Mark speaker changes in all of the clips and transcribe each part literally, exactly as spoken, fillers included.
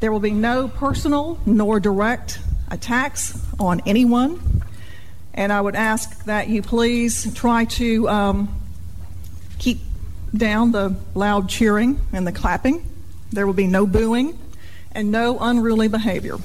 Speaker 1: There will be no personal nor direct attacks on anyone. And I would ask that you please try to um, keep down the loud cheering and the clapping. There will be no booing and no unruly behavior.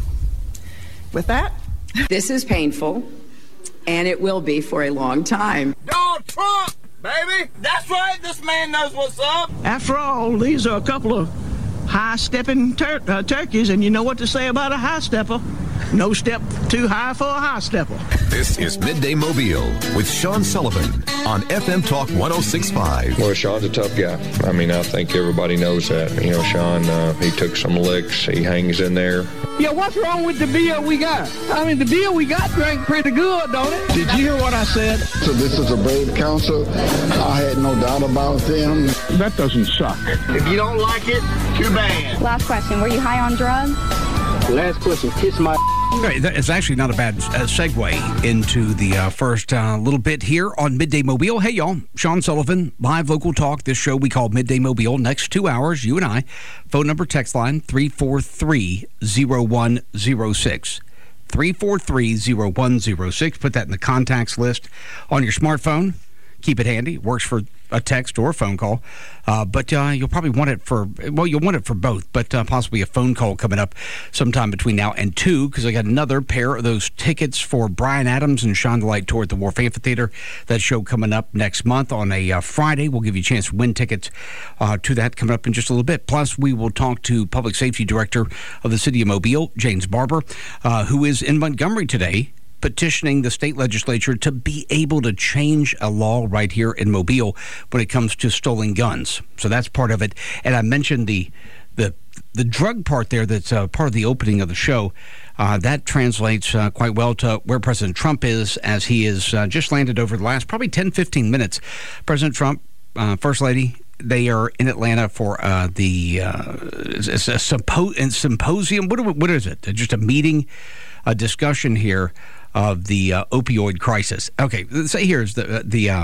Speaker 1: With that,
Speaker 2: this is painful, and it will be for a long time.
Speaker 3: Donald Trump, baby! That's right, this man knows what's up.
Speaker 4: After all, these are a couple of high-stepping tur- uh, turkeys, and you know what to say about a high-stepper. No step too high for a high-stepper.
Speaker 5: This is Midday Mobile with Sean Sullivan on F M Talk one oh six point five.
Speaker 6: Well, Sean's a tough guy. I mean, I think everybody knows that. You know, Sean, uh, he took some licks. He hangs in there.
Speaker 7: Yeah, what's wrong with the beer we got? I mean, the beer we got drank pretty good, don't it?
Speaker 4: Did you hear what I said?
Speaker 8: So this is a brave council. I had no doubt about them.
Speaker 4: That doesn't suck.
Speaker 3: If you don't like it, too bad.
Speaker 9: Last question, were you high on drugs?
Speaker 7: Last question, kiss my...
Speaker 10: Right, it's actually not a bad uh, segue into the uh, first uh, little bit here on Midday Mobile. Hey, y'all, Sean Sullivan, live local talk. This show we call Midday Mobile. Next two hours, you and I. Phone number, text line, three four three, zero one zero six. three four three, zero one zero six. Put that in the contacts list on your smartphone. Keep it handy. Works for a text or a phone call. Uh, but uh, you'll probably want it for, well, you'll want it for both, but uh, possibly a phone call coming up sometime between now and two, because I got another pair of those tickets for Bryan Adams and Shine the Light Tour at the Wharf Amphitheater. That show coming up next month on a uh, Friday. We'll give you a chance to win tickets uh, to that coming up in just a little bit. Plus, we will talk to Public Safety Director of the City of Mobile, James Barber, uh, who is in Montgomery today, petitioning the state legislature to be able to change a law right here in Mobile when it comes to stolen guns. So that's part of it. And I mentioned the the the drug part there that's uh, part of the opening of the show. Uh, that translates uh, quite well to where President Trump is, as he has uh, just landed over the last probably ten, fifteen minutes. President Trump, uh, First Lady, they are in Atlanta for uh, the uh, it's a sympo- symposium. What, what is it? Just a meeting, a discussion here of the uh, opioid crisis. Okay, say here's the the uh,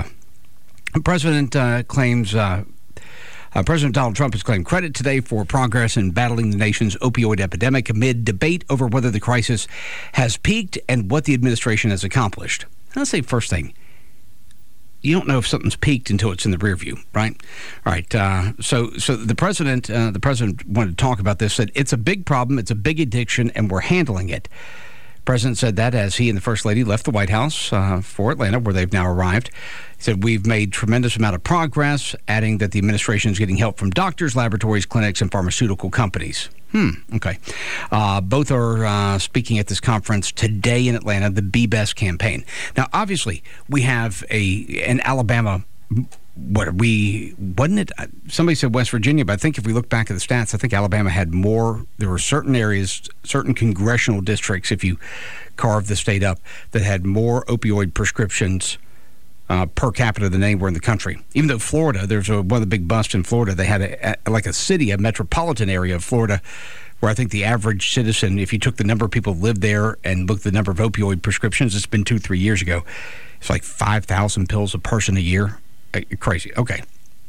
Speaker 10: president uh, claims uh, uh, President Donald Trump has claimed credit today for progress in battling the nation's opioid epidemic amid debate over whether the crisis has peaked and what the administration has accomplished. Let's say first thing, you don't know if something's peaked until it's in the rear view, right? All right. Uh, so, so the president, uh, the president wanted to talk about this. Said it's a big problem, it's a big addiction, and we're handling it. President said that as he and the First Lady left the White House uh, for Atlanta, where they've now arrived. He said, we've made tremendous amount of progress, adding that the administration is getting help from doctors, laboratories, clinics, and pharmaceutical companies. Hmm, okay. Uh, both are uh, speaking at this conference today in Atlanta, the Be Best campaign. Now, obviously, we have a an Alabama... What we wasn't it? Somebody said West Virginia, but I think if we look back at the stats, I think Alabama had more. There were certain areas, certain congressional districts, if you carve the state up, that had more opioid prescriptions uh, per capita than anywhere in the country. Even though Florida, there's a, one of the big busts in Florida. They had a, a, like a city, a metropolitan area of Florida, where I think the average citizen, if you took the number of people who lived there and looked at the number of opioid prescriptions, it's been two, three years ago, it's like five thousand pills a person a year. Crazy. Okay.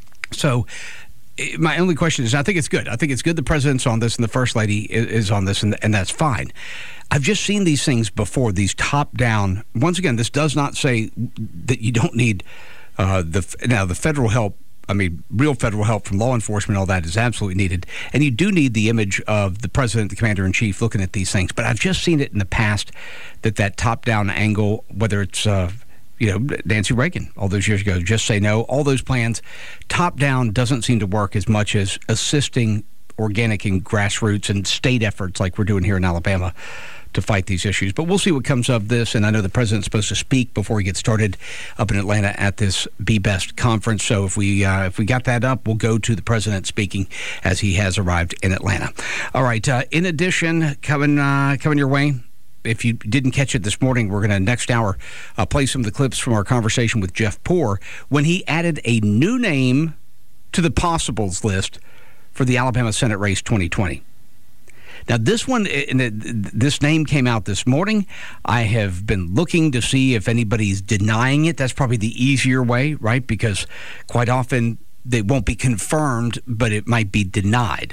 Speaker 10: So my only question is, I think it's good. I think it's good the president's on this and the First Lady is on this, and, and that's fine. I've just seen these things before, these top-down. Once again, this does not say that you don't need uh, the now the federal help. I mean, real federal help from law enforcement, all that is absolutely needed. And you do need the image of the president, the commander-in-chief, looking at these things. But I've just seen it in the past that that top-down angle, whether it's uh, you know, Nancy Reagan all those years ago, just say no, all those plans, top down doesn't seem to work as much as assisting organic and grassroots and state efforts like we're doing here in Alabama to fight these issues. But we'll see what comes of this, and I know the president's supposed to speak before he gets started up in Atlanta at this Be Best conference. So if we uh, if we got that up, we'll go to the president speaking as he has arrived in Atlanta. All right. Uh, in addition, coming uh, coming your way, if you didn't catch it this morning, we're going to next hour uh, play some of the clips from our conversation with Jeff Poore when he added a new name to the possibles list for the Alabama Senate race twenty twenty. Now, this one, this name came out this morning. I have been looking to see if anybody's denying it. That's probably the easier way, right? Because quite often they won't be confirmed, but it might be denied.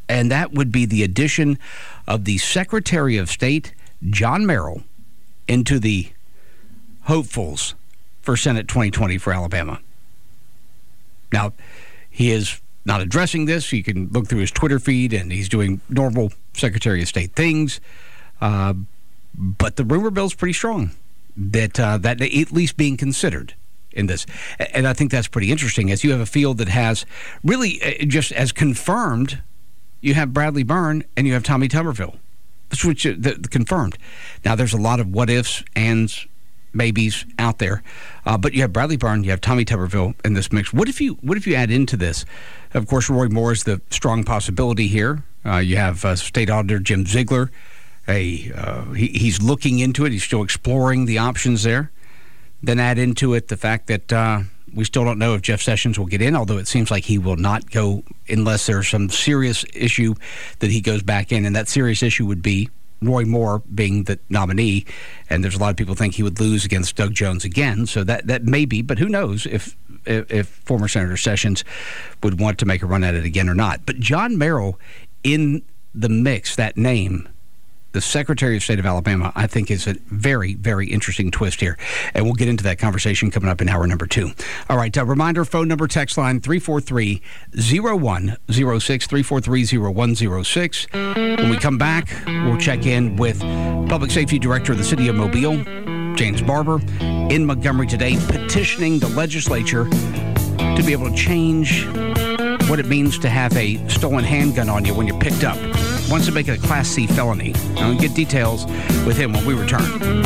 Speaker 10: and that would be the addition of the Secretary of State, John Merrill, into the hopefuls for Senate twenty twenty for Alabama. Now, he is not addressing this. You can look through his Twitter feed, and he's doing normal Secretary of State things. Uh, but the rumor bill's pretty strong that uh, that at least being considered in this. And I think that's pretty interesting, as you have a field that has really uh, just as confirmed, you have Bradley Byrne and you have Tommy Tuberville. That's what you, the, the confirmed. Now, there's a lot of what ifs, ands, maybes out there, uh, but you have Bradley Byrne, you have Tommy Tuberville in this mix. What if you what if you add into this? Of course, Roy Moore is the strong possibility here. Uh, you have uh, State Auditor Jim Ziegler. A, uh, he, he's looking into it. He's still exploring the options there. Then add into it the fact that uh, we still don't know if Jeff Sessions will get in, although it seems like he will not go unless there's some serious issue that he goes back in. And that serious issue would be Roy Moore being the nominee. And there's a lot of people think he would lose against Doug Jones again. So that, that may be, but who knows if, if, if former Senator Sessions would want to make a run at it again or not. But John Merrill in the mix, that name, the Secretary of State of Alabama, I think is a very, very interesting twist here. And we'll get into that conversation coming up in hour number two. All right, uh, reminder, phone number, text line, three four three, zero one zero six, three four three, zero one zero six. When we come back, we'll check in with Public Safety Director of the City of Mobile, James Barber, in Montgomery today, petitioning the legislature to be able to change what it means to have a stolen handgun on you when you're picked up. Wants to make it a Class C felony. I'll get details with him when we return.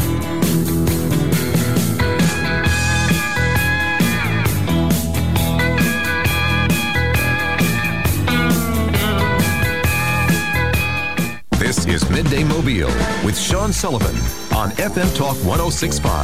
Speaker 5: This is Midday Mobile with Sean Sullivan on F M Talk one oh six point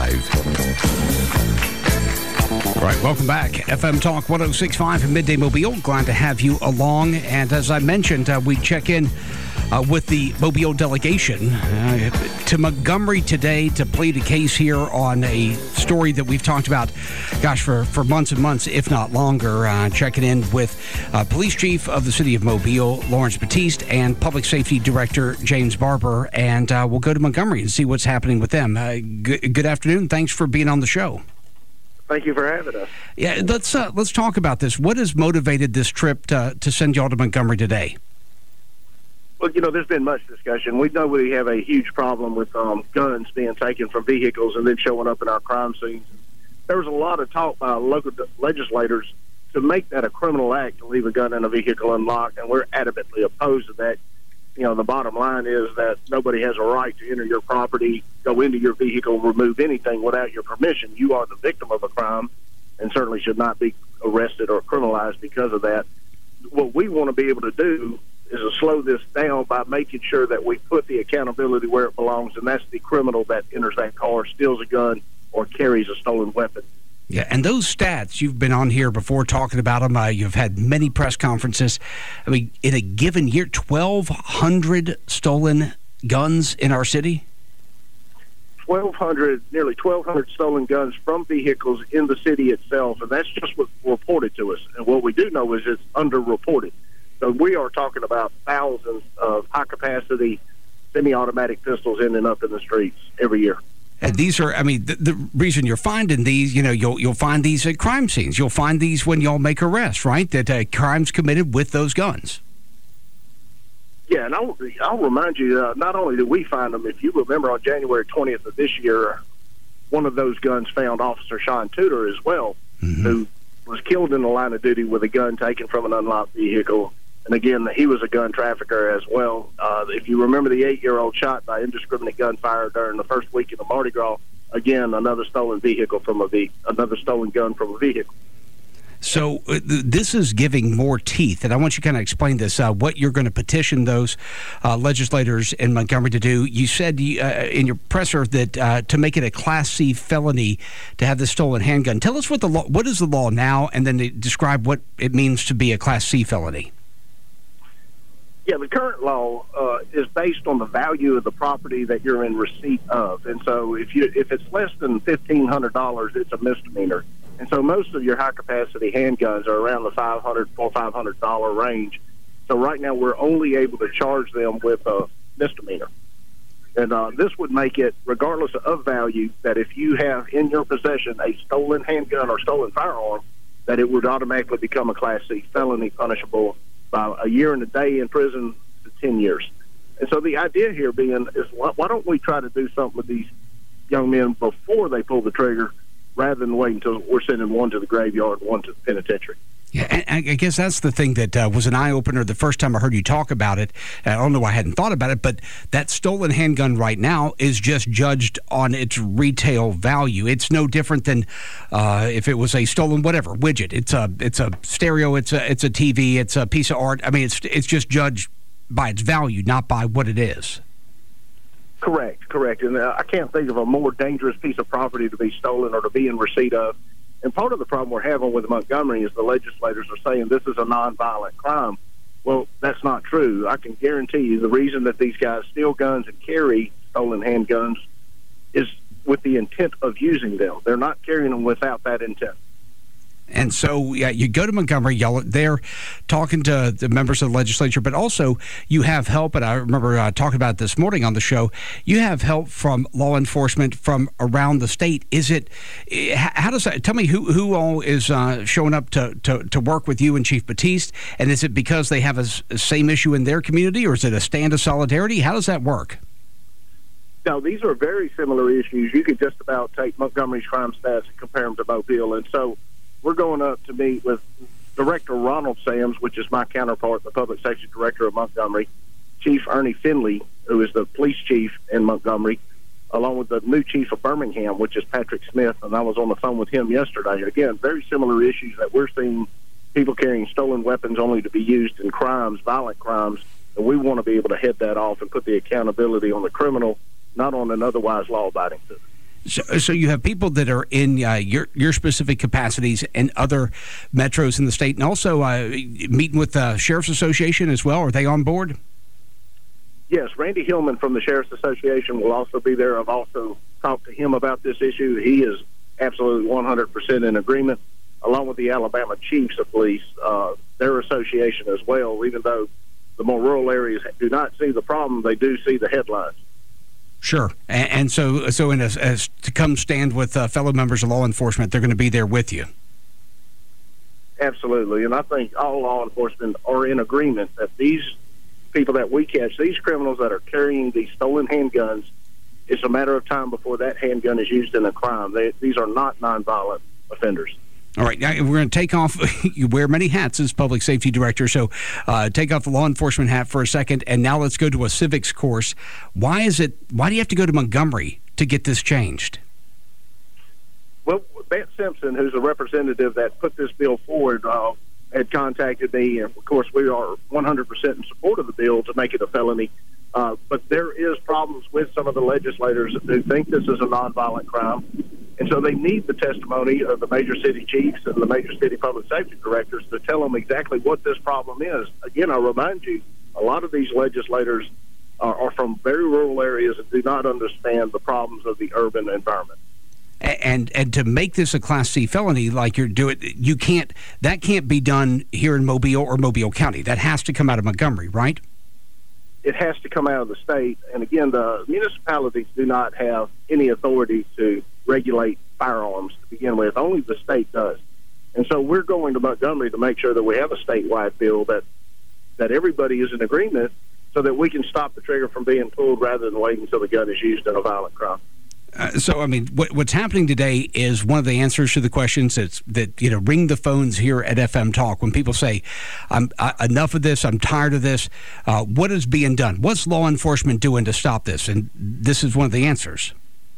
Speaker 5: five.
Speaker 10: All right, welcome back. F M Talk one oh six point five in Midday Mobile. Glad to have you along. And as I mentioned, uh, we check in uh, with the Mobile delegation uh, to Montgomery today to plead a case here on a story that we've talked about, gosh, for, for months and months, if not longer. Uh, checking in with uh, Police Chief of the City of Mobile, Lawrence Batiste, and Public Safety Director James Barber. And uh, we'll go to Montgomery and see what's happening with them. Uh, good, good afternoon. Thanks for being on the show.
Speaker 11: Thank you for having us.
Speaker 10: Yeah, let's uh, let's talk about this. What has motivated this trip to, to send y'all to Montgomery today?
Speaker 11: Well, you know, there's been much discussion. We know we have a huge problem with um, guns being taken from vehicles and then showing up in our crime scenes. There was a lot of talk by local legislators to make that a criminal act to leave a gun in a vehicle unlocked, and we're adamantly opposed to that. You know, the bottom line is that nobody has a right to enter your property, go into your vehicle, remove anything without your permission. You are the victim of a crime and certainly should not be arrested or criminalized because of that. What we want to be able to do is to slow this down by making sure that we put the accountability where it belongs, and that's the criminal that enters that car, steals a gun, or carries a stolen weapon.
Speaker 10: Yeah, and those stats, you've been on here before talking about them. Uh, you've had many press conferences. I mean, in a given year, twelve hundred stolen guns in our city?
Speaker 11: twelve hundred, nearly twelve hundred stolen guns from vehicles in the city itself, and that's just what's reported to us. And what we do know is it's underreported. So we are talking about thousands of high-capacity semi-automatic pistols ending up in the streets every year.
Speaker 10: And these are, I mean, the, the reason you're finding these, you know, you'll you'll find these at crime scenes. You'll find these when y'all make arrests, right? That uh, crimes committed with those guns.
Speaker 11: Yeah, and I'll, I'll remind you, uh, not only did we find them, if you remember on January twentieth of this year, one of those guns found Officer Sean Tudor as well, mm-hmm. who was killed in the line of duty with a gun taken from an unlocked vehicle. And again, he was a gun trafficker as well. Uh, if you remember the eight-year-old shot by indiscriminate gunfire during the first week of the Mardi Gras, again, another stolen vehicle from a ve- another stolen gun from a vehicle.
Speaker 10: So uh, th- this is giving more teeth, and I want you to kind of explain this, uh, what you're going to petition those uh, legislators in Montgomery to do. You said uh, in your presser that uh, to make it a Class C felony to have this stolen handgun. Tell us what the law, what is the law now, and then describe what it means to be a Class C felony.
Speaker 11: Yeah, the current law uh, is based on the value of the property that you're in receipt of, and so if you if it's less than fifteen hundred dollars, it's a misdemeanor. And so most of your high capacity handguns are around the five hundred, four five hundred dollar range. So right now we're only able to charge them with a misdemeanor. And uh, this would make it, regardless of value, that if you have in your possession a stolen handgun or stolen firearm, that it would automatically become a Class C felony, punishable by a year and a day in prison to ten years. And so the idea here being is, why don't we try to do something with these young men before they pull the trigger, rather than wait until we're sending one to the graveyard and one to the penitentiary.
Speaker 10: Yeah, and I guess that's the thing that uh, was an eye-opener the first time I heard you talk about it. I don't know why I hadn't thought about it, but that stolen handgun right now is just judged on its retail value. It's no different than uh, if it was a stolen whatever widget. It's a it's a stereo, it's a it's a T V, it's a piece of art. I mean, it's it's just judged by its value, not by what it is.
Speaker 11: Correct, correct. And uh, I can't think of a more dangerous piece of property to be stolen or to be in receipt of. And part of the problem we're having with Montgomery is the legislators are saying this is a nonviolent crime. Well, that's not true. I can guarantee you the reason that these guys steal guns and carry stolen handguns is with the intent of using them. They're not carrying them without that intent.
Speaker 10: And so yeah, you go to Montgomery, y'all they're talking to the members of the legislature, but also you have help, and I remember uh, talking about it this morning on the show, you have help from law enforcement from around the state. Is it, how does that, tell me who, who all is uh, showing up to, to, to work with you and Chief Batiste, and is it because they have a, a same issue in their community, or is it a stand of solidarity? How does that work?
Speaker 11: No, these are very similar issues. You could just about take Montgomery's crime stats and compare them to Mobile, and so we're going up to meet with Director Ronald Sams, which is my counterpart, the Public Safety Director of Montgomery, Chief Ernie Finley, who is the police chief in Montgomery, along with the new chief of Birmingham, which is Patrick Smith, and I was on the phone with him yesterday. Again, very similar issues that we're seeing, people carrying stolen weapons only to be used in crimes, violent crimes, and we want to be able to head that off and put the accountability on the criminal, not on an otherwise law-abiding citizen.
Speaker 10: So, so you have people that are in uh, your your specific capacities and other metros in the state, and also uh, meeting with the Sheriff's Association as well. Are they on board?
Speaker 11: Yes, Randy Hillman from the Sheriff's Association will also be there. I've also talked to him about this issue. He is absolutely one hundred percent in agreement, along with the Alabama Chiefs of Police, uh, their association as well. Even though the more rural areas do not see the problem, they do see the headlines.
Speaker 10: Sure, and, and so so in a, as to come stand with uh, fellow members of law enforcement, they're going to be there with you.
Speaker 11: Absolutely, and I think all law enforcement are in agreement that these people that we catch, these criminals that are carrying these stolen handguns, it's a matter of time before that handgun is used in a crime. They, these are not nonviolent offenders.
Speaker 10: All right, now we're going to take off. You wear many hats as public safety director, so uh, take off the law enforcement hat for a second, and now let's go to a civics course. Why is it? Why do you have to go to Montgomery to get this changed?
Speaker 11: Well, Bette Simpson, who's a representative that put this bill forward, uh, had contacted me, and of course we are one hundred percent in support of the bill to make it a felony. Uh, but there is problems with some of the legislators who think this is a nonviolent crime. And so they need the testimony of the major city chiefs and the major city public safety directors to tell them exactly what this problem is. Again, I remind you, a lot of these legislators are, are from very rural areas and do not understand the problems of the urban environment.
Speaker 10: And and to make this a Class C felony, like you're doing, you can't. That can't be done here in Mobile or Mobile County. That has to come out of Montgomery, right?
Speaker 11: It has to come out of the state. And again, the municipalities do not have any authority to regulate firearms to begin with. Only the state does. And so we're going to Montgomery to make sure that we have a statewide bill that that everybody is in agreement so that we can stop the trigger from being pulled rather than waiting until the gun is used in a violent crime.
Speaker 10: Uh, so, I mean, what, what's happening today is one of the answers to the questions that's, that, you know, ring the phones here at F M Talk. When people say, I'm uh, enough of this, I'm tired of this, uh, what is being done? What's law enforcement doing to stop this? And this is one of the answers.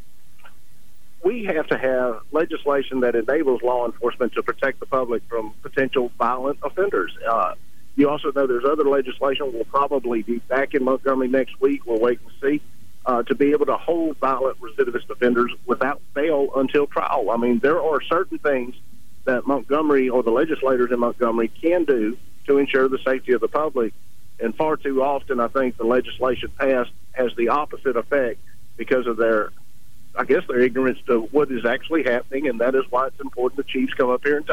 Speaker 11: We have to have legislation that enables law enforcement to protect the public from potential violent offenders. Uh, you also know there's other legislation. We'll probably be back in Montgomery next week. We'll wait and see. Uh, to be able to hold violent recidivist offenders without bail until trial. I mean, there are certain things that Montgomery or the legislators in Montgomery can do to ensure the safety of the public. And far too often, I think the legislation passed has the opposite effect because of their, I guess, their ignorance to what is actually happening, and that is why it's important the chiefs come up here and tell them.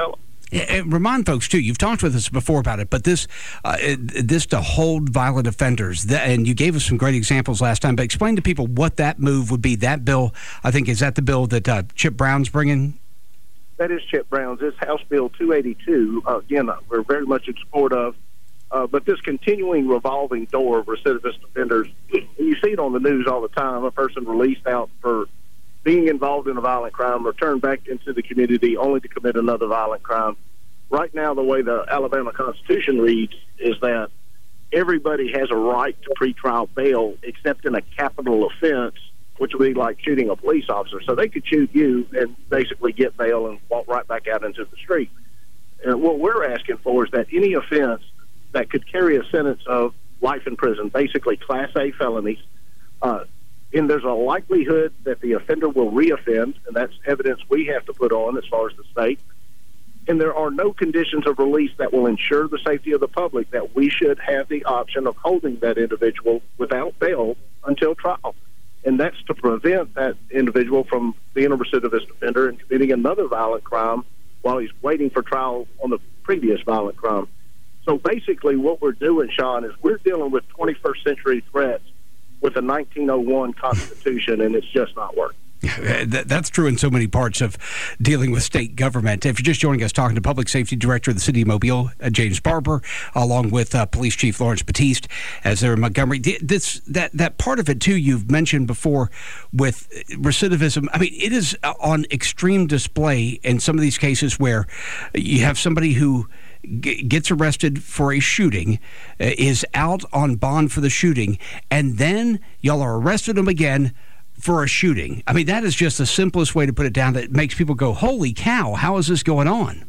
Speaker 10: And remind folks, too, you've talked with us before about it, but this uh, this to hold violent offenders, that, and you gave us some great examples last time, but explain to people what that move would be. That bill, I think, is that the bill that uh, Chip Brown's bringing?
Speaker 11: That is Chip Brown's. It's House Bill two eighty-two. Uh, again, we're very much in support of. Uh, but this continuing revolving door of recidivist offenders, you see it on the news all the time. A person released out for being involved in a violent crime, returned back into the community only to commit another violent crime. Right now, the way the Alabama Constitution reads is that everybody has a right to pretrial bail except in a capital offense, which would be like shooting a police officer. So they could shoot you and basically get bail and walk right back out into the street. And what we're asking for is that any offense that could carry a sentence of life in prison, basically Class A felonies, uh, and there's a likelihood that the offender will reoffend, and that's evidence we have to put on as far as the state. And there are no conditions of release that will ensure the safety of the public, that we should have the option of holding that individual without bail until trial. And that's to prevent that individual from being a recidivist offender and committing another violent crime while he's waiting for trial on the previous violent crime. So basically what we're doing, Sean, is we're dealing with twenty-first century threats with a nineteen oh one Constitution, and it's just not working.
Speaker 10: That's true in so many parts of dealing with state government. If you're just joining us, talking to Public Safety Director of the City of Mobile, uh, James Barber, along with uh, Police Chief Lawrence Batiste, as they're in Montgomery. This that that part of it too you've mentioned before with recidivism. I mean, it is on extreme display in some of these cases where you have somebody who gets arrested for a shooting, uh, is out on bond for the shooting, and then y'all are arrested them again for a shooting. I mean, that is just the simplest way to put it down that makes people go, holy cow, how is this going on?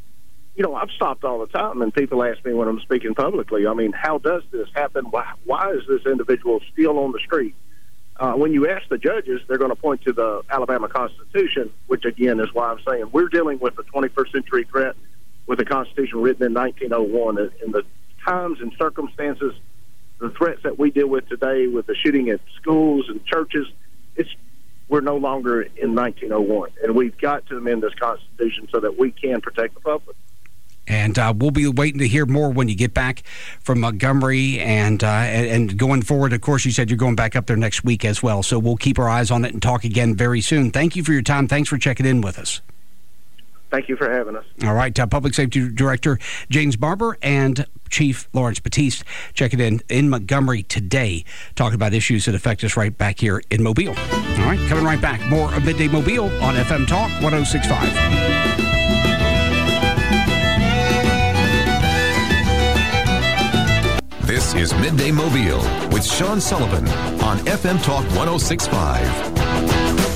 Speaker 11: You know, I've stopped all the time, and people ask me when I'm speaking publicly, I mean, how does this happen? Why, why is this individual still on the street? Uh, when you ask the judges, they're going to point to the Alabama Constitution, which, again, is why I'm saying we're dealing with a twenty-first century threat with a Constitution written in nineteen oh one. In the times and circumstances, the threats that we deal with today with the shooting at schools and churches, it's we're no longer in nineteen oh one, and we've got to amend this Constitution so that we can protect the public.
Speaker 10: And uh, we'll be waiting to hear more when you get back from Montgomery, and, uh, and and going forward. Of course, you said you're going back up there next week as well, so we'll keep our eyes on it and talk again very soon. Thank you for your time. Thanks for checking in with us.
Speaker 11: Thank you for having us.
Speaker 10: All right, uh, Public Safety Director James Barber and Chief Lawrence Batiste checking in in Montgomery today, talking about issues that affect us right back here in Mobile. All right, coming right back. More of Midday Mobile on F M Talk one oh six point five.
Speaker 5: This is Midday Mobile with Sean Sullivan on F M Talk one oh six point five.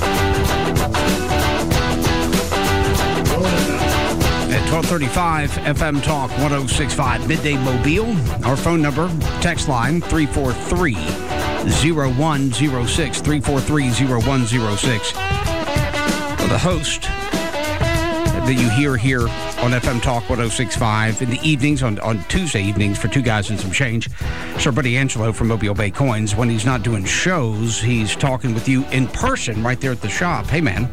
Speaker 10: At twelve thirty-five, F M Talk one oh six point five, Midday Mobile. Our phone number, text line, three four three, oh one oh six, three four three, oh one oh six. The host that you hear here on F M Talk one oh six point five in the evenings, on, on Tuesday evenings for Two Guys and Some Change. It's our buddy Angelo from Mobile Bay Coins. When he's not doing shows, he's talking with you in person right there at the shop. Hey, man.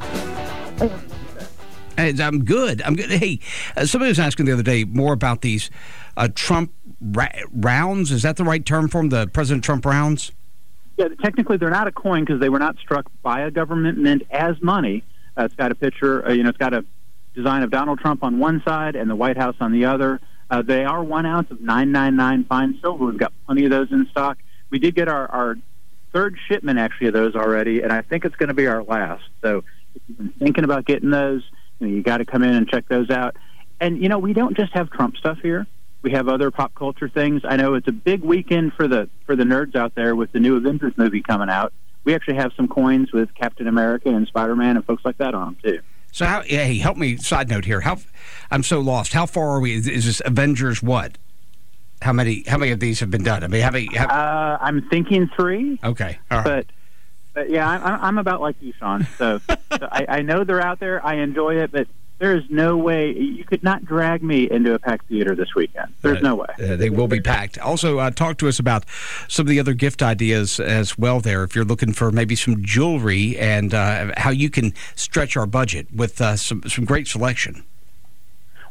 Speaker 10: Hey, I'm good. I'm good. Hey, uh, somebody was asking the other day more about these uh, Trump ra- rounds. Is that the right term for them, the President Trump rounds?
Speaker 12: Yeah, technically they're not a coin because they were not struck by a government meant as money. Uh, it's got a picture, uh, you know, it's got a design of Donald Trump on one side and the White House on the other. Uh, they are one ounce of nine ninety-nine fine silver. We've got plenty of those in stock. We did get our, our third shipment, actually, of those already, and I think it's going to be our last. So if you've been thinking about getting those, you know, you got to come in and check those out. And, you know, we don't just have Trump stuff here. We have other pop culture things. I know it's a big weekend for the for the nerds out there with the new Avengers movie coming out. We actually have some coins with Captain America and Spider-Man and folks like that on them, too.
Speaker 10: So, how, hey, help me, side note here. How I'm so lost. How far are we? Is, is this Avengers what? How many How many of these have been done? I mean, have, have
Speaker 12: uh, I'm thinking three.
Speaker 10: Okay, all right.
Speaker 12: But, but yeah, I'm, I'm about like you, Sean. So, so I, I know they're out there. I enjoy it, but there is no way you could not drag me into a packed theater this weekend. There's uh, no way.
Speaker 10: Uh, they will be packed. Also, uh, talk to us about some of the other gift ideas as well there. If you're looking for maybe some jewelry and uh, how you can stretch our budget with uh, some some great selection.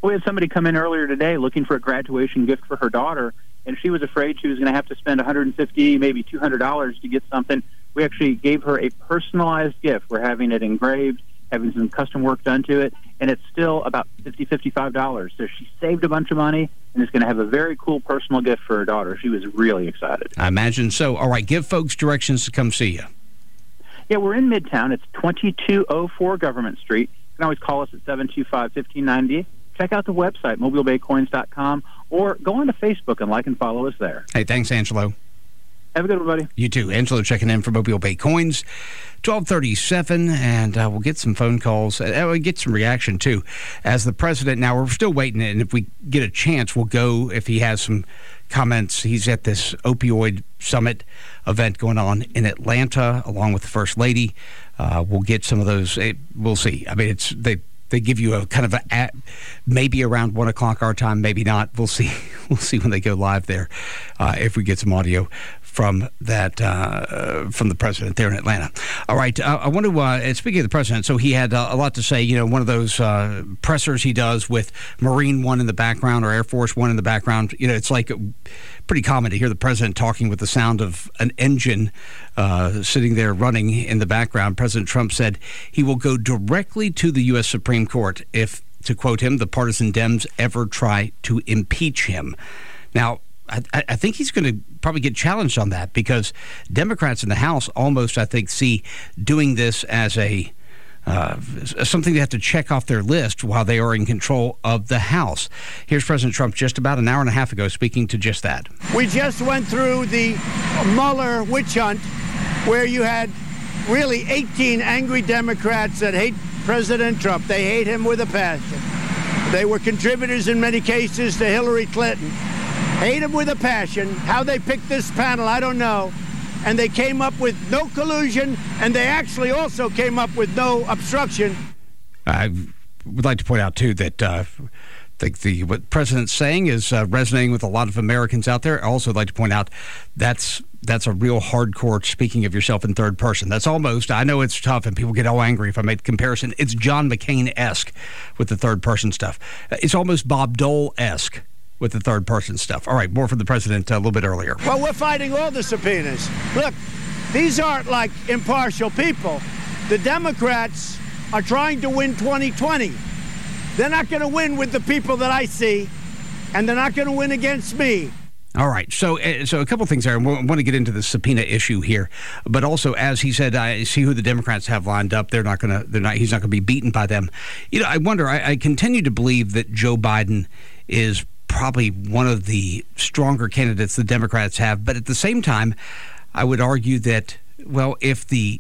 Speaker 12: We had somebody come in earlier today looking for a graduation gift for her daughter, and she was afraid she was going to have to spend one hundred fifty dollars, maybe two hundred dollars to get something. We actually gave her a personalized gift. We're having it engraved, having some custom work done to it, and it's still about fifty dollars, fifty-five dollars. So she saved a bunch of money and is going to have a very cool personal gift for her daughter. She was really excited.
Speaker 10: I imagine so. All right, give folks directions to come see you.
Speaker 12: Yeah, we're in Midtown. It's twenty-two oh four Government Street. You can always call us at seven two five, one five nine zero. Check out the website, mobile bay coins dot com, or go on to Facebook and like and follow us there.
Speaker 10: Hey, thanks, Angelo.
Speaker 12: Have a good one, buddy.
Speaker 10: You too. Angelo checking in for Mobile Bay Coins. twelve thirty-seven, and uh, we'll get some phone calls. Uh, we'll get some reaction, too. As the president, now we're still waiting, and if we get a chance, we'll go if he has some comments. He's at this opioid summit event going on in Atlanta, along with the First Lady. Uh, we'll get some of those. It, we'll see. I mean, it's they they give you a kind of a at, maybe around one o'clock our time, maybe not. We'll see. We'll see when they go live there, uh, if we get some audio from that, uh, from the president there in Atlanta. All right, uh, I want to, uh, speaking of the president, so he had uh, a lot to say, you know, one of those uh, pressers he does with Marine One in the background or Air Force One in the background. You know, it's like pretty common to hear the president talking with the sound of an engine uh, sitting there running in the background. President Trump said he will go directly to the U S Supreme Court if, to quote him, the partisan Dems ever try to impeach him. Now, I, I think he's going to probably get challenged on that because Democrats in the House almost, I think, see doing this as a uh, something they have to check off their list while they are in control of the House. Here's President Trump just about an hour and a half ago speaking to just that.
Speaker 13: We just went through the Mueller witch hunt where you had really eighteen angry Democrats that hate President Trump. They hate him with a passion. They were contributors in many cases to Hillary Clinton. Hate him with a passion. How they picked this panel, I don't know. And they came up with no collusion, and they actually also came up with no obstruction.
Speaker 10: I would like to point out, too, that uh, the, the what the president's saying is uh, resonating with a lot of Americans out there. I also would like to point out that's that's a real hardcore speaking of yourself in third person. That's almost, I know it's tough and people get all angry if I make the comparison. It's John McCain-esque with the third person stuff. It's almost Bob Dole-esque with the third person stuff. All right, more from the president a little bit earlier.
Speaker 13: Well, we're fighting all the subpoenas. Look, these aren't like impartial people. The Democrats are trying to win twenty twenty. They're not going to win with the people that I see, and they're not going to win against me.
Speaker 10: All right, so uh, so a couple things there. I want to get into the subpoena issue here, but also, as he said, I see who the Democrats have lined up. They're not going to. They're not. He's not going to be beaten by them. You know, I wonder. I, I continue to believe that Joe Biden is probably one of the stronger candidates the Democrats have, but at the same time, I would argue that, well, if the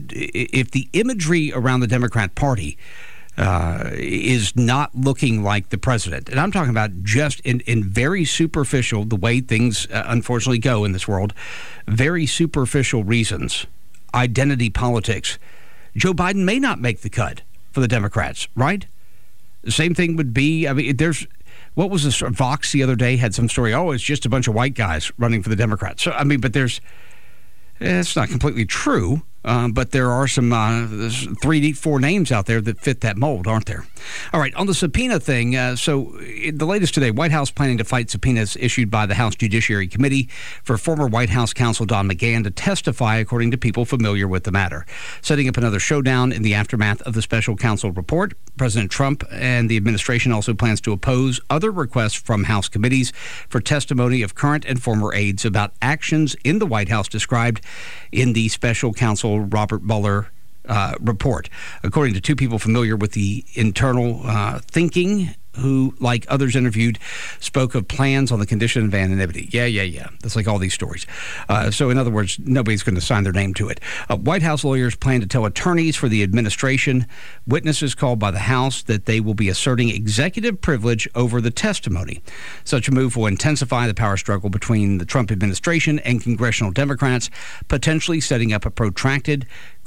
Speaker 10: if the imagery around the Democrat Party uh, is not looking like the president, and I'm talking about just in, in very superficial, the way things uh, unfortunately go in this world, very superficial reasons, identity politics, Joe Biden may not make the cut for the Democrats, right? The same thing would be, I mean, there's, what was this? Vox the other day had some story. Oh, it's just a bunch of white guys running for the Democrats. So, I mean, but there's, it's not completely true, uh, but there are some uh, three, four names out there that fit that mold, aren't there? All right, on the subpoena thing, uh, so the latest today, White House planning to fight subpoenas issued by the House Judiciary Committee for former White House counsel Don McGahn to testify, according to people familiar with the matter. Setting up another showdown in the aftermath of the special counsel report, President Trump and the administration also plans to oppose other requests from House committees for testimony of current and former aides about actions in the White House described in the special counsel Robert Mueller uh, report. According to two people familiar with the internal uh, thinking, who, like others interviewed, spoke of plans on the condition of anonymity. Yeah, yeah, yeah. That's like all these stories. Uh, so, in other words, nobody's going to sign their name to it. Uh, White House lawyers plan to tell attorneys for the administration, witnesses called by the House, that they will be asserting executive privilege over the testimony. Such a move will intensify the power struggle between the Trump administration and congressional Democrats, potentially setting up a protracted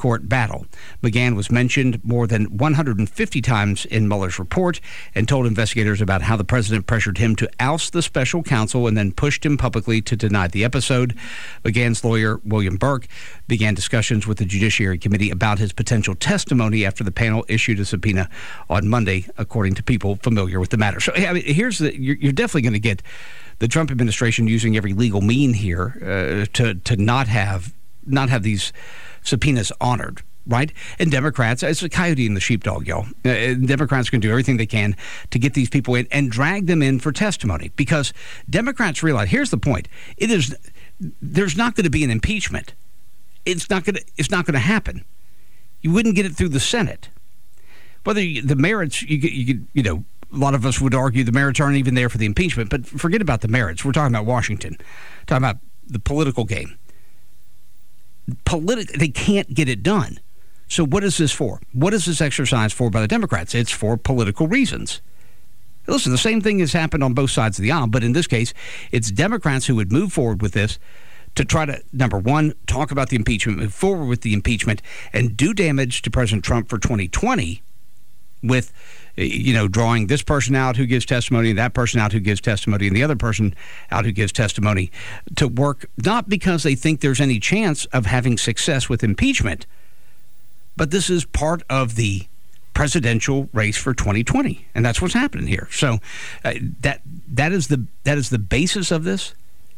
Speaker 10: court battle. McGahn was mentioned more than one hundred fifty times in Mueller's report and told investigators about how the president pressured him to oust the special counsel and then pushed him publicly to deny the episode. McGahn's lawyer, William Burke, began discussions with the Judiciary Committee about his potential testimony after the panel issued a subpoena on Monday, according to people familiar with the matter. So, I mean, here's the, you're, you're definitely going to get the Trump administration using every legal mean here uh, to to not have not have these subpoenas honored, right? And Democrats, it's a coyote and the sheepdog, y'all. Uh, Democrats can do everything they can to get these people in and drag them in for testimony, because Democrats realize, here's the point, it is there's not going to be an impeachment. It's not going to it's not going to happen. You wouldn't get it through the Senate. Whether you, the merits, you you you know, a lot of us would argue the merits aren't even there for the impeachment, but forget about the merits. We're talking about Washington, talking about the political game. Politi- they can't get it done. So what is this for? What is this exercise for by the Democrats? It's for political reasons. Listen, the same thing has happened on both sides of the aisle, but in this case, it's Democrats who would move forward with this to try to, number one, talk about the impeachment, move forward with the impeachment, and do damage to President Trump for twenty twenty with, you know, drawing this person out who gives testimony, that person out who gives testimony, and the other person out who gives testimony, to work not because they think there's any chance of having success with impeachment, but this is part of the presidential race for twenty twenty, and that's what's happening here. So uh, that that is the that is the basis of this.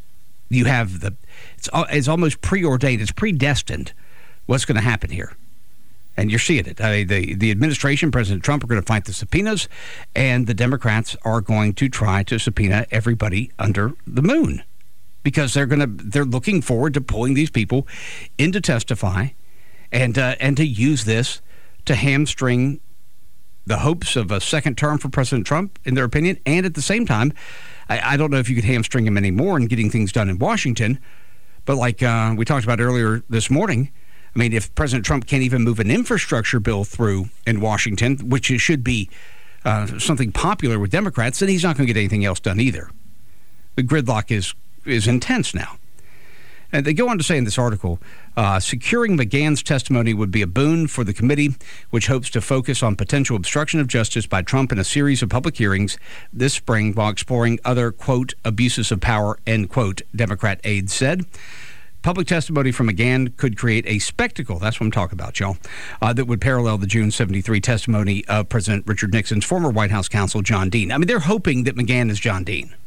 Speaker 10: You have the it's it's almost preordained, it's predestined what's going to happen here. And you're seeing it. I mean, the, the administration, President Trump, are going to fight the subpoenas, and the Democrats are going to try to subpoena everybody under the moon, because they're going to they're looking forward to pulling these people in to testify, and uh, and to use this to hamstring the hopes of a second term for President Trump, in their opinion. And at the same time, I, I don't know if you could hamstring him anymore in getting things done in Washington, but like uh, we talked about earlier this morning, I mean, if President Trump can't even move an infrastructure bill through in Washington, which should be uh, something popular with Democrats, then he's not going to get anything else done either. The gridlock is is intense now. And they go on to say in this article, uh, securing McGahn's testimony would be a boon for the committee, which hopes to focus on potential obstruction of justice by Trump in a series of public hearings this spring while exploring other, quote, abuses of power, end quote, Democrat aides said. Public testimony from McGahn could create a spectacle, that's what I'm talking about, y'all, uh, that would parallel the June seventy-three testimony of President Richard Nixon's former White House counsel, John Dean. I mean, they're hoping that McGahn is John Dean.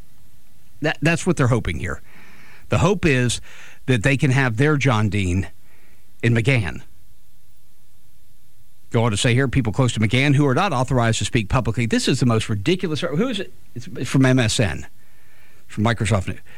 Speaker 10: That, that's what they're hoping here. The hope is that they can have their John Dean in McGahn. Go on to say here, people close to McGahn who are not authorized to speak publicly. This is the most ridiculous. Who is it? It's from M S N, from Microsoft News.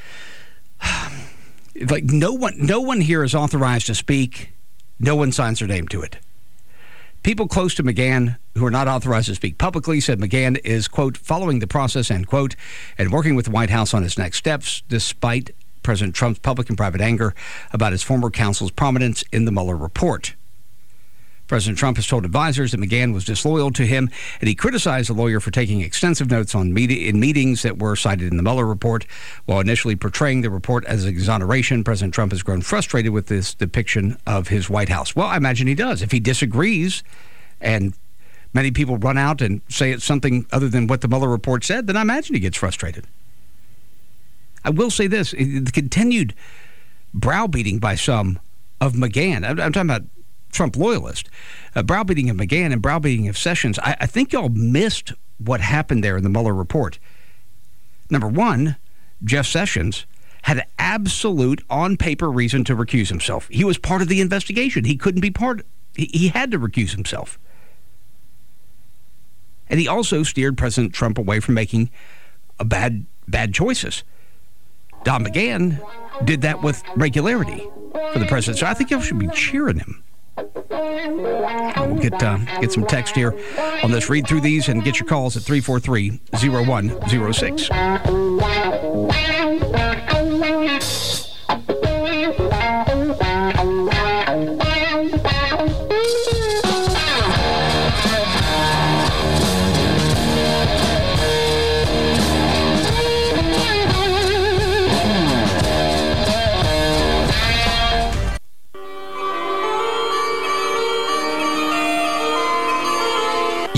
Speaker 10: Like no one, no one here is authorized to speak. No one signs their name to it. People close to McGahn who are not authorized to speak publicly said McGahn is, quote, following the process, end quote, and working with the White House on his next steps, despite President Trump's public and private anger about his former counsel's prominence in the Mueller report. President Trump has told advisors that McGahn was disloyal to him, and he criticized the lawyer for taking extensive notes on media, in meetings that were cited in the Mueller report. While initially portraying the report as exoneration, President Trump has grown frustrated with this depiction of his White House. Well, I imagine he does. If he disagrees and many people run out and say it's something other than what the Mueller report said, then I imagine he gets frustrated. I will say this, the continued browbeating by some of McGahn, I'm, I'm talking about Trump loyalist, uh, browbeating of McGahn and browbeating of Sessions. I, I think y'all missed what happened there in the Mueller report. Number one, Jeff Sessions had absolute on-paper reason to recuse himself. He was part of the investigation. He couldn't be part, he, he had to recuse himself. And he also steered President Trump away from making a bad, bad choices. Don McGahn did that with regularity for the president. So I think y'all should be cheering him. We'll get uh, get some text here on this. Read through these and get your calls at three four three, zero one zero six.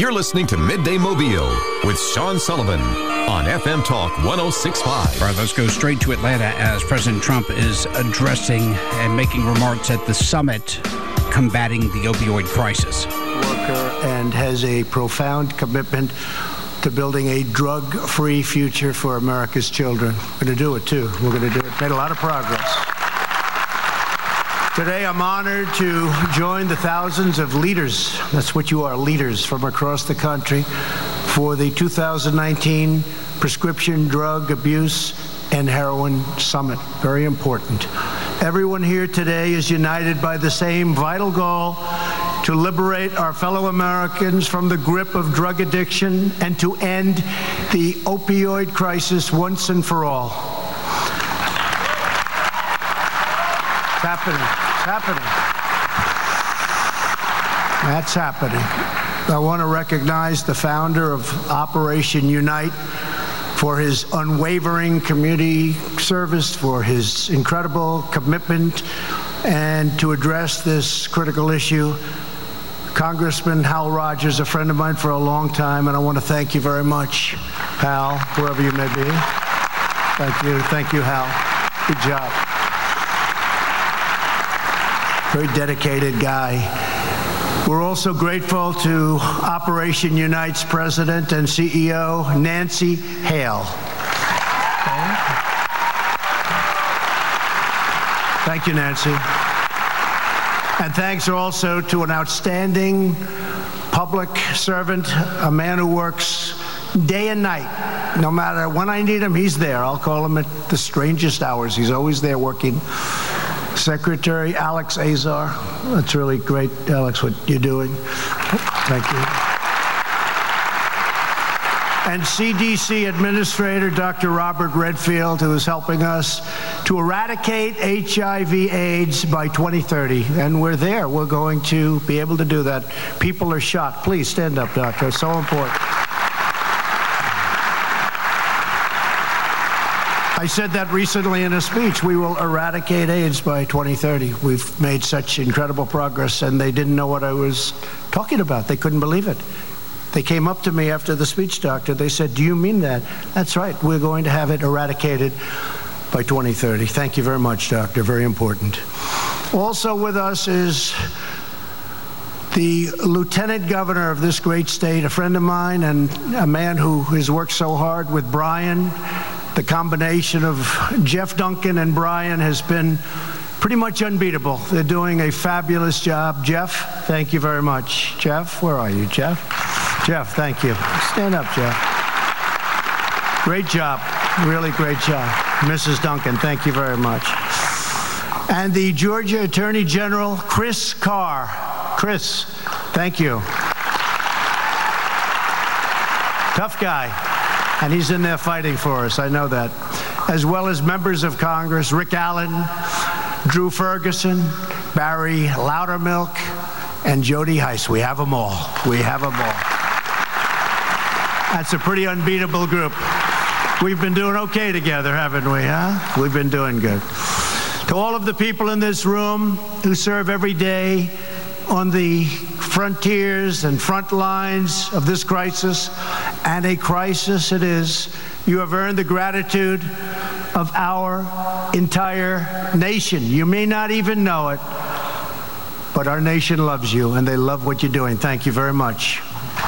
Speaker 5: You're listening to Midday Mobile with Sean Sullivan on F M Talk one oh six point five.
Speaker 10: All right, let's go straight to Atlanta as President Trump is addressing and making remarks at the summit combating the opioid crisis.
Speaker 14: Worker and has a profound commitment to building a drug-free future for America's children. We're going to do it, too. We're going to do it. Made a lot of progress. Today, I'm honored to join the thousands of leaders, that's what you are, leaders from across the country, for the two thousand nineteen Prescription Drug Abuse and Heroin Summit. Very important. Everyone here today is united by the same vital goal: to liberate our fellow Americans from the grip of drug addiction and to end the opioid crisis once and for all. It's happening. It's happening. That's happening. I want to recognize the founder of Operation Unite for his unwavering community service, for his incredible commitment, and to address this critical issue. Congressman Hal Rogers, a friend of mine for a long time, and I want to thank you very much, Hal, wherever you may be. Thank you. Thank you, Hal. Good job. Very dedicated guy. We're also grateful to Operation Unite's president and C E O, Nancy Hale. Okay. Thank you, Nancy. And thanks also to an outstanding public servant, a man who works day and night. No matter when I need him, he's there. I'll call him at the strangest hours. He's always there working. Secretary Alex Azar. That's really great, Alex, what you're doing. Thank you. And C D C Administrator Doctor Robert Redfield, who is helping us to eradicate H I V AIDS by twenty thirty. And we're there. We're going to be able to do that. People are shocked. Please stand up, Doctor. It's so important. I said that recently in a speech. We will eradicate AIDS by twenty thirty. We've made such incredible progress, and they didn't know what I was talking about. They couldn't believe it. They came up to me after the speech, Doctor. They said, "Do you mean that?" That's right. We're going to have it eradicated by twenty thirty. Thank you very much, Doctor. Very important. Also with us is the lieutenant governor of this great state, a friend of mine and a man who has worked so hard with Brian. The combination of Jeff Duncan and Brian has been pretty much unbeatable. They're doing a fabulous job. Jeff, thank you very much. Jeff, where are you, Jeff? Jeff, thank you. Stand up, Jeff. Great job. Really great job. Missus Duncan, thank you very much. And the Georgia Attorney General, Chris Carr. Chris, thank you. Tough guy. And he's in there fighting for us, I know that. As well as members of Congress, Rick Allen, Drew Ferguson, Barry Loudermilk, and Jody Heiss. We have them all. We have them all. That's a pretty unbeatable group. We've been doing okay together, haven't we, huh? We've been doing good. To all of the people in this room who serve every day on the frontiers and front lines of this crisis, and a crisis it is, you have earned the gratitude of our entire nation. You may not even know it, but our nation loves you, and they love what you're doing. Thank you very much.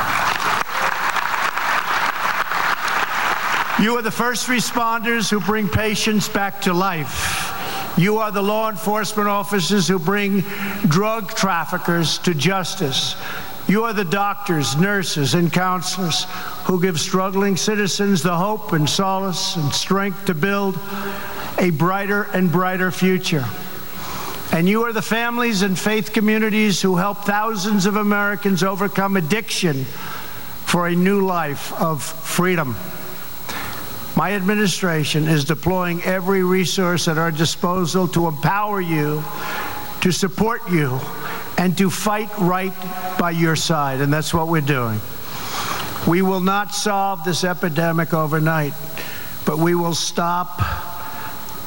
Speaker 14: You are the first responders who bring patients back to life. You are the law enforcement officers who bring drug traffickers to justice. You are the doctors, nurses, and counselors who give struggling citizens the hope and solace and strength to build a brighter and brighter future. And you are the families and faith communities who help thousands of Americans overcome addiction for a new life of freedom. My administration is deploying every resource at our disposal to empower you, to support you, and to fight right by your side, and that's what we're doing. We will not solve this epidemic overnight, but we will stop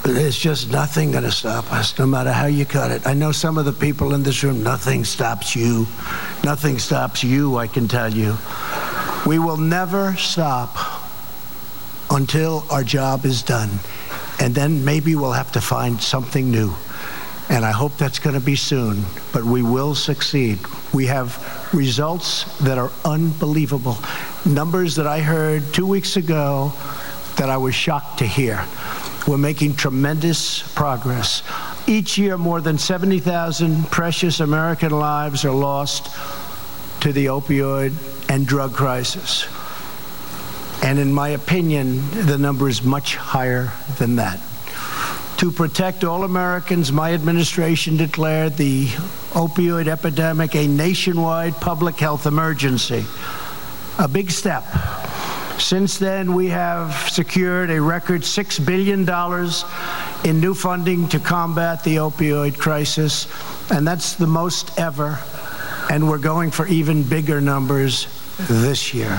Speaker 14: There's just nothing going to stop us, no matter how you cut it. I know some of the people in this room, nothing stops you. Nothing stops you, I can tell you. We will never stop until our job is done. And then maybe we'll have to find something new. And I hope that's going to be soon. But we will succeed. We have results that are unbelievable. Numbers that I heard two weeks ago that I was shocked to hear. We're making tremendous progress. Each year, more than seventy thousand precious American lives are lost to the opioid and drug crisis. And in my opinion, the number is much higher than that. To protect all Americans, my administration declared the opioid epidemic a nationwide public health emergency. A big step. Since then, we have secured a record six billion dollars in new funding to combat the opioid crisis, and that's the most ever, and we're going for even bigger numbers this year.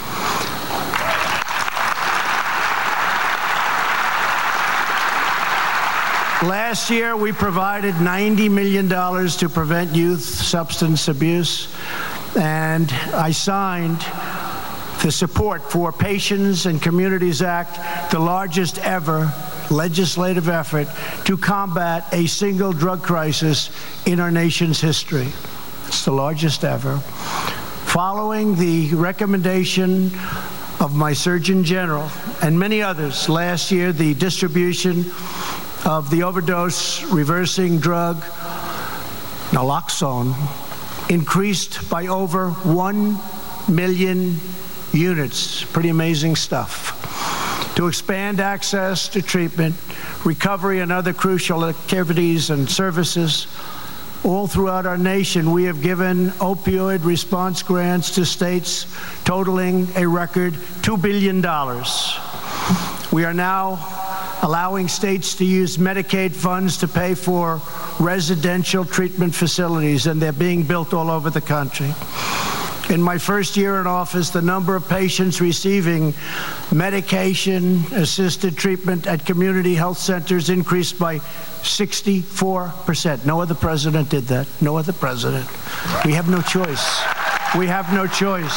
Speaker 14: Last year, we provided ninety million dollars to prevent youth substance abuse, and I signed the Support for Patients and Communities Act, the largest ever legislative effort to combat a single drug crisis in our nation's history. It's the largest ever. Following the recommendation of my Surgeon General and many others, last year the distribution of the overdose reversing drug naloxone increased by over one million units. Pretty amazing stuff. To expand access to treatment, recovery, and other crucial activities and services all throughout our nation, we have given opioid response grants to states totaling a record two billion dollars. We are now allowing states to use Medicaid funds to pay for residential treatment facilities, and they're being built all over the country. In my first year in office, the number of patients receiving medication-assisted treatment at community health centers increased by sixty-four percent. No other president did that. No other president. We have no choice. We have no choice.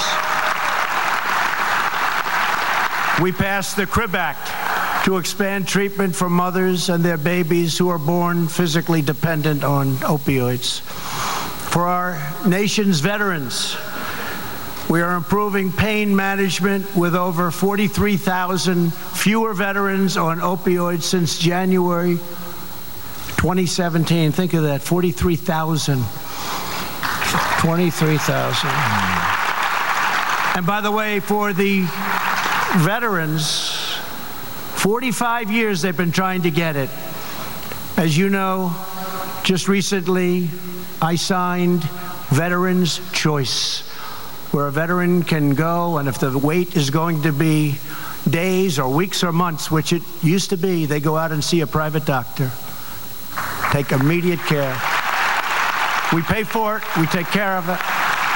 Speaker 14: We passed the CRIB Act to expand treatment for mothers and their babies who are born physically dependent on opioids. For our nation's veterans, we are improving pain management with over forty-three thousand fewer veterans on opioids since January twenty seventeen. Think of that, forty-three thousand. twenty-three thousand. And by the way, for the veterans, forty-five years they've been trying to get it. As you know, just recently I signed Veterans Choice, where a veteran can go, and if the wait is going to be days or weeks or months, which it used to be, they go out and see a private doctor. Take immediate care. We pay for it. We take care of it.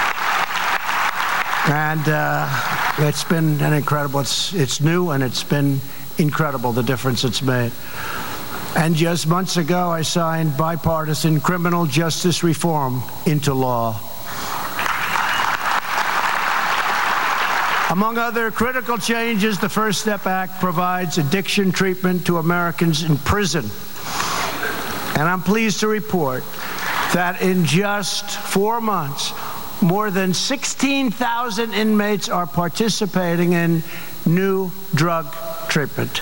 Speaker 14: And uh, it's been an incredible, it's, it's new, and it's been incredible, the difference it's made. And just months ago, I signed bipartisan criminal justice reform into law. Among other critical changes, the First Step Act provides addiction treatment to Americans in prison. And I'm pleased to report that in just four months, more than sixteen thousand inmates are participating in new drug treatment.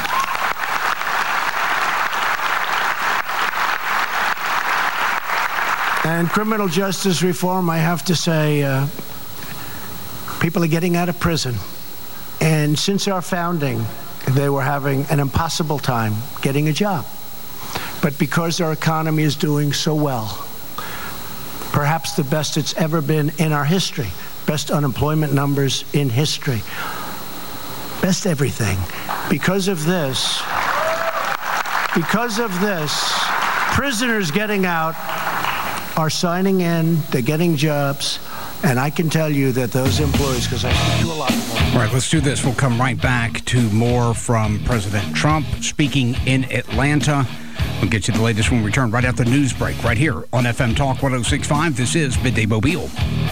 Speaker 14: And criminal justice reform, I have to say, uh, people are getting out of prison. And since our founding, they were having an impossible time getting a job. But because our economy is doing so well, perhaps the best it's ever been in our history, best unemployment numbers in history, best everything. Because of this, because of this, prisoners getting out are signing in, they're getting jobs, And I can tell you that those employees, because I speak to a lot of them.
Speaker 10: All right, let's do this. We'll come right back to more from President Trump speaking in Atlanta. We'll get you the latest when we return right after the news break right here on F M Talk one oh six point five. This is Midday Mobile.